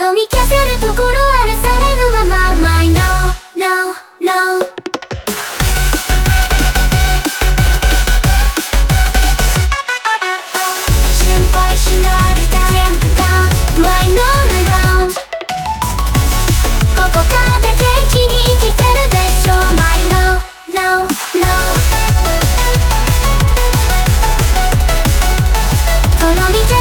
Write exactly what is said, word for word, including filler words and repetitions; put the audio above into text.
どみ消せるところあるされぬまま My no, no, no 心配しないで全部が My no, no ここからで元気に生きてるでしょ My no, no, no とろみ